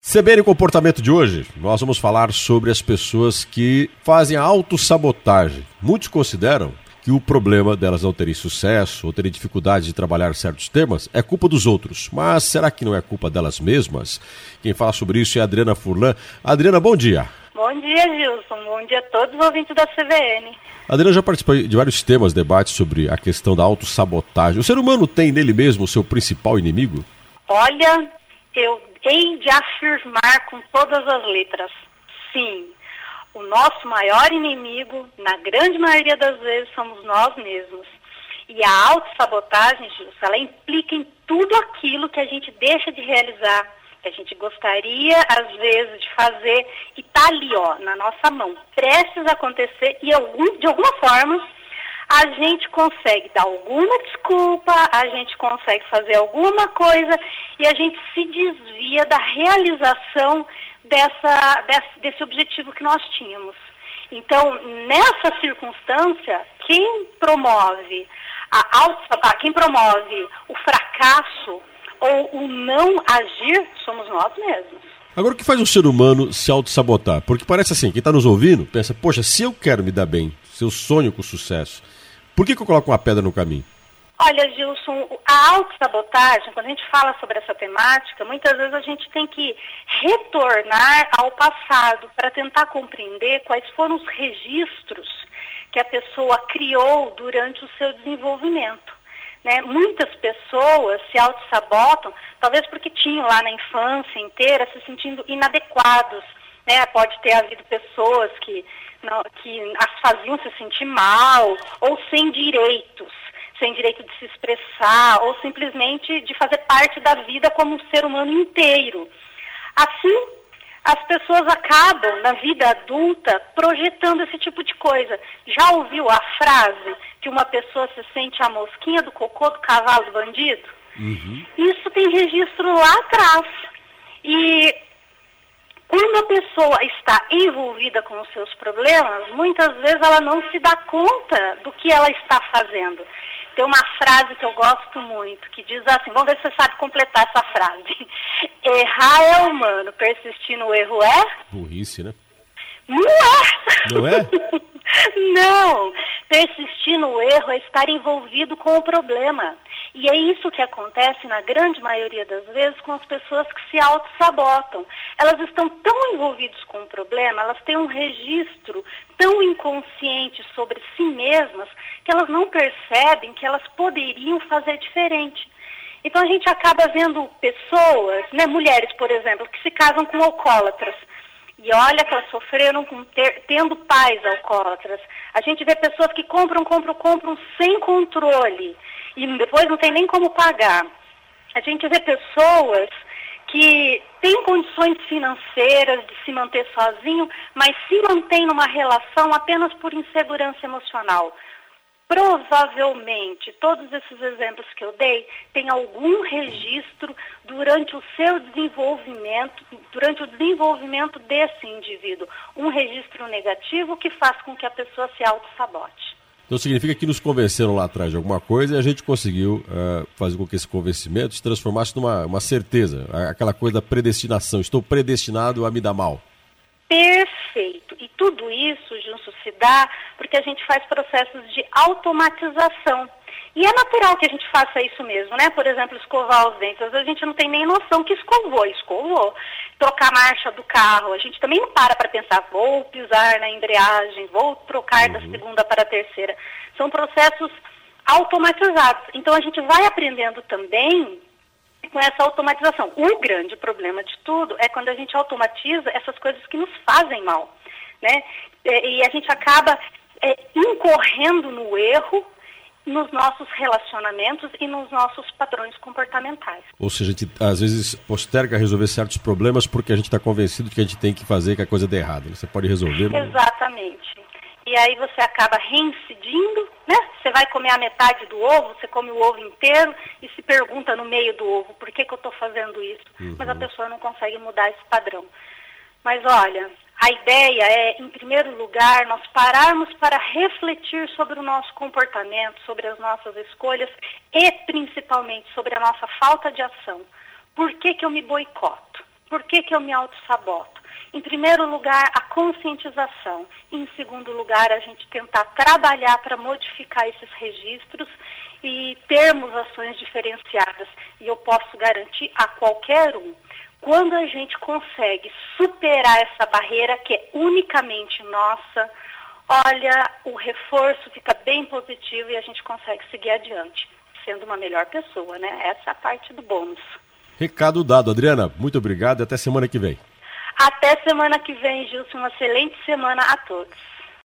CBN Comportamento de hoje, nós vamos falar sobre as pessoas que fazem a autossabotagem. Muitos consideram que o problema delas não terem sucesso ou terem dificuldade de trabalhar certos temas é culpa dos outros. Mas será que não é culpa delas mesmas? Quem fala sobre isso é a Adriana Furlan. Adriana, bom dia. Bom dia, Gilson. Bom dia a todos os ouvintes da CBN. A Adriana já participou de vários temas, debates sobre a questão da autossabotagem. O ser humano tem nele mesmo o seu principal inimigo? Olha, eu hei de afirmar com todas as letras, sim. O nosso maior inimigo, na grande maioria das vezes, somos nós mesmos. E a autossabotagem, Gilson, ela implica em tudo aquilo que a gente deixa de realizar, que a gente gostaria, às vezes, de fazer, e tá ali, na nossa mão, prestes a acontecer, e de alguma forma, a gente consegue dar alguma desculpa, a gente consegue fazer alguma coisa, e a gente se desvia da realização desse objetivo que nós tínhamos. Então, nessa circunstância, quem promove o fracasso ou o não agir somos nós mesmos. Agora, o que faz um ser humano se autossabotar? Porque parece assim, quem está nos ouvindo pensa, poxa, se eu quero me dar bem, se eu sonho com sucesso, por que eu coloco uma pedra no caminho? Olha, Gilson, a autossabotagem, quando a gente fala sobre essa temática, muitas vezes a gente tem que retornar ao passado para tentar compreender quais foram os registros que a pessoa criou durante o seu desenvolvimento. Né? Muitas pessoas se autossabotam, talvez porque tinham lá na infância inteira se sentindo inadequados. Né? Pode ter havido pessoas que as faziam se sentir mal ou sem direito de se expressar ou simplesmente de fazer parte da vida como um ser humano inteiro. Assim, as pessoas acabam, na vida adulta, projetando esse tipo de coisa. Já ouviu a frase que uma pessoa se sente a mosquinha do cocô do cavalo do bandido? Uhum. Isso tem registro lá atrás. E quando a pessoa está envolvida com os seus problemas, muitas vezes ela não se dá conta do que ela está fazendo. Tem uma frase que eu gosto muito, que diz assim, vamos ver se você sabe completar essa frase. Errar é humano, persistir no erro é? Burrice, né? Não é? Não é? Não. Persistir no erro é estar envolvido com o problema. E é isso que acontece na grande maioria das vezes com as pessoas que se autossabotam. Elas estão tão envolvidas com o problema, elas têm um registro tão inconsciente sobre si mesmas que elas não percebem que elas poderiam fazer diferente. Então a gente acaba vendo pessoas, né, mulheres, por exemplo, que se casam com alcoólatras. E olha que elas sofreram tendo pais alcoólatras. A gente vê pessoas que compram sem controle e depois não tem nem como pagar. A gente vê pessoas que têm condições financeiras de se manter sozinho, mas se mantêm numa relação apenas por insegurança emocional. Provavelmente, todos esses exemplos que eu dei têm algum registro durante o seu desenvolvimento, durante o desenvolvimento desse indivíduo. Um registro negativo que faz com que a pessoa se autossabote. Então significa que nos convenceram lá atrás de alguma coisa e a gente conseguiu fazer com que esse convencimento se transformasse numa certeza, aquela coisa da predestinação. Estou predestinado a me dar mal. Perfeito. E tudo isso, Gilson, se dá porque a gente faz processos de automatização. E é natural que a gente faça isso mesmo, né? Por exemplo, escovar os dentes. Às vezes a gente não tem nem noção que escovou. Trocar a marcha do carro. A gente também não para pensar, vou pisar na embreagem, vou trocar da segunda para a terceira. São processos automatizados. Então a gente vai aprendendo também com essa automatização. O grande problema de tudo é quando a gente automatiza essas coisas que nos fazem mal, né? E a gente acaba incorrendo no erro nos nossos relacionamentos e nos nossos padrões comportamentais. Ou seja, a gente às vezes posterga resolver certos problemas porque a gente está convencido de que a gente tem que fazer, que a coisa dê errado. Você pode resolver. Mas... Exatamente. E aí você acaba reincidindo, né? Você vai comer a metade do ovo, você come o ovo inteiro e se pergunta no meio do ovo, por que eu estou fazendo isso? Mas a pessoa não consegue mudar esse padrão. Mas olha, a ideia é, em primeiro lugar, nós pararmos para refletir sobre o nosso comportamento, sobre as nossas escolhas e, principalmente, sobre a nossa falta de ação. Por que eu me boicoto? Por que eu me auto-saboto? Em primeiro lugar, a conscientização. Em segundo lugar, a gente tentar trabalhar para modificar esses registros e termos ações diferenciadas. E eu posso garantir a qualquer um. Quando a gente consegue superar essa barreira, que é unicamente nossa, olha, o reforço fica bem positivo e a gente consegue seguir adiante, sendo uma melhor pessoa, né? Essa é a parte do bônus. Recado dado, Adriana. Muito obrigado e até semana que vem. Até semana que vem, Gilson. Uma excelente semana a todos.